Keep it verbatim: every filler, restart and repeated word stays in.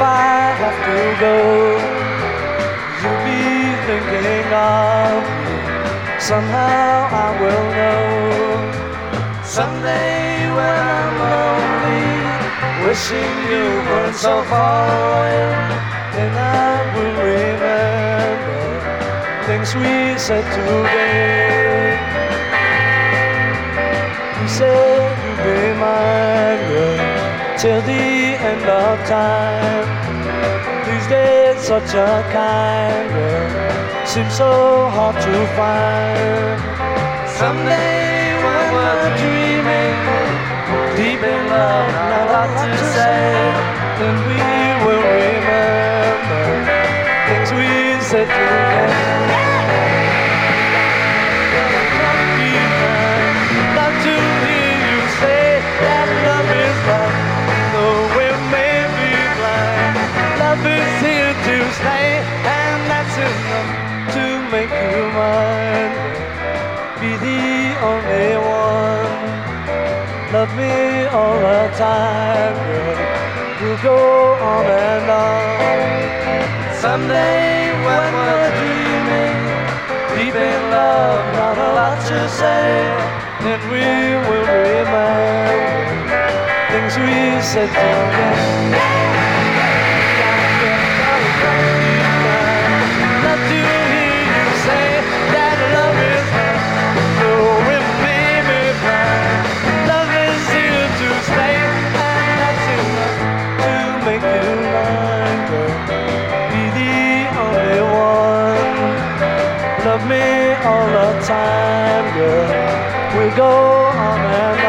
I have to go, you'll be thinking of me. Somehow I will know. Someday when I'm lonely, wishing you weren't so far away, and I will remember things we said today. You said you'd be mine, girl, till the end of time. These days such a kind girl seems so hard to find. Someday when we're dreaming, deep in love, not a lot to say, then we will remember things we said today. Not to hear you say that love is blind, though it may be blind. Love is here to stay, and that's enough to make you mine. Be the only one, love me all the time, girl. We'll go on and on. Someday when we're dreaming, deep in love, not a lot to say, then we will remember things we said together. Not to hear you say that love is blind, though it may be blind. Love is here to stay, and that's enough to make you mine, girl. Be the only one, love me all the time, girl. We'll go on and